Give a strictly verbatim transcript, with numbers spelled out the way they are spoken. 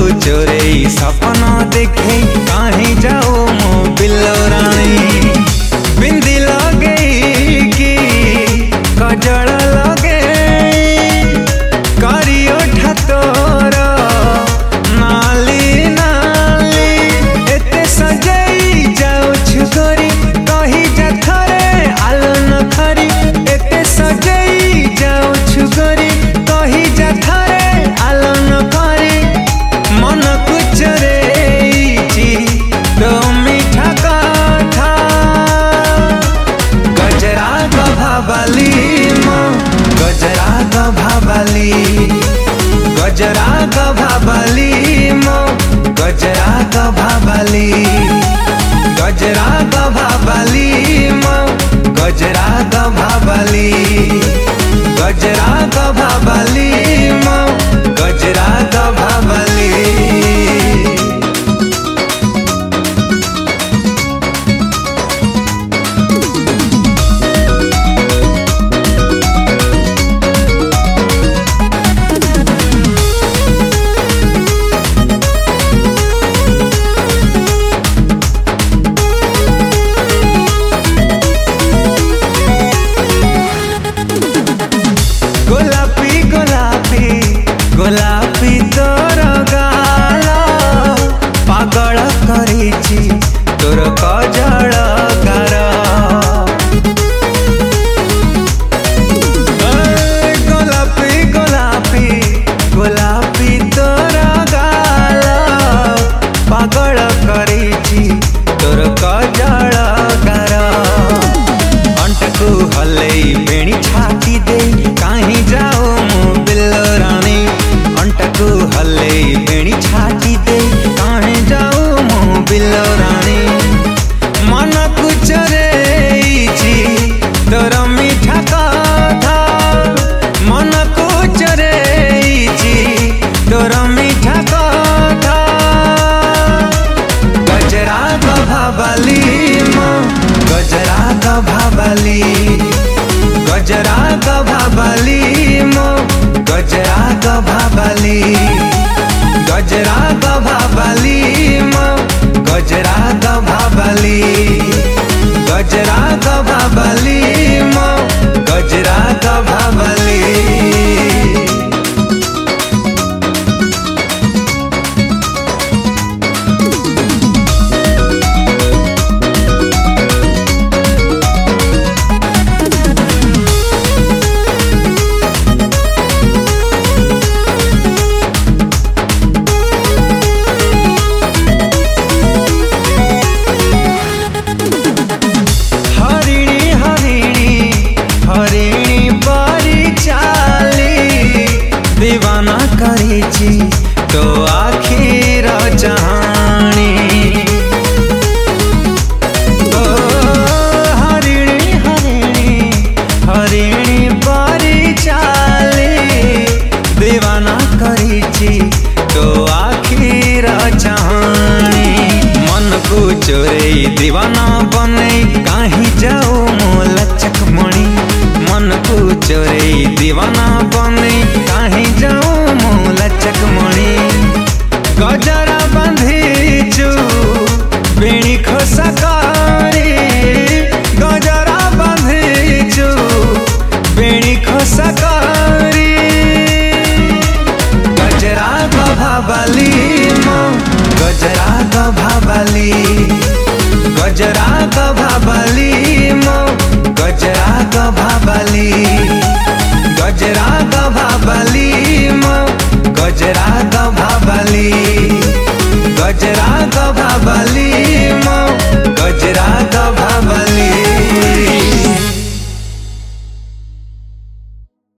चोरे सपना देखे कहीं जाओ मो बिल्लो रानी। बिंदी लगे कि कजल लगे करियो ठतोर नाली नाली एते सजई जाओ छुगरी कही जा थरे आलो न खरी एते सजई जाओ छुगरी कही जा थरे आलो न खरी मन कुचरे तो मीठा कथा गजरा गभाबाली मो गजरा गभाबाली गजरा गभाबाली मो गजरा गभाबाली गजरा गभाबाली मो गजरा गभाबाली गजरा गभाबाली मो गजरा गभाबाली। गोलापी गोलापी गोलापी तोर गाल पागल करिछि तोर कजल गार। गोलापी गोलापी गोलापी तोर गाल पागल करिछि तोर कजल गार। अंटकू हलई बेणी छाती दे कहीं जाओ मो बिल्लो रानी। अंटकू हले बेणी छाती दे कहीं जाओ मो बिल्लो रानी। मन कुचरे तोर मीठा कथा मन कुचरे तोर मीठा कथा गजरा गभाबाली मो गजरा गभाबाली गजरा गभाबाली मो गजरा गभाबाली गजरा गभाबाली मो गजरा गभाबाली गजरा गभाबाली मो गजरा गभाबाली। दीवाना करिछि तो आखिर जहानी ओ हरिणी हरिणी हरिणी बारी चाली दीवाना करिछि तो आखिर जहानी। मन को चोरे दीवाना बने कहीं जाओ मो लचक मणि मन को चोरे दीवाना बने कहीं जाओ मो लचक मणि। गजरा बांधिचु बेणी खोसा करी गजरा बांधिचु बेणी खोसा करी गजरा गभाबाली मो गजरा गभाबाली गजरा गभाबाली मो गजरा गभाबाली गजरा गभाबाली मो गजरा गभाबाली गजरा गभाबाली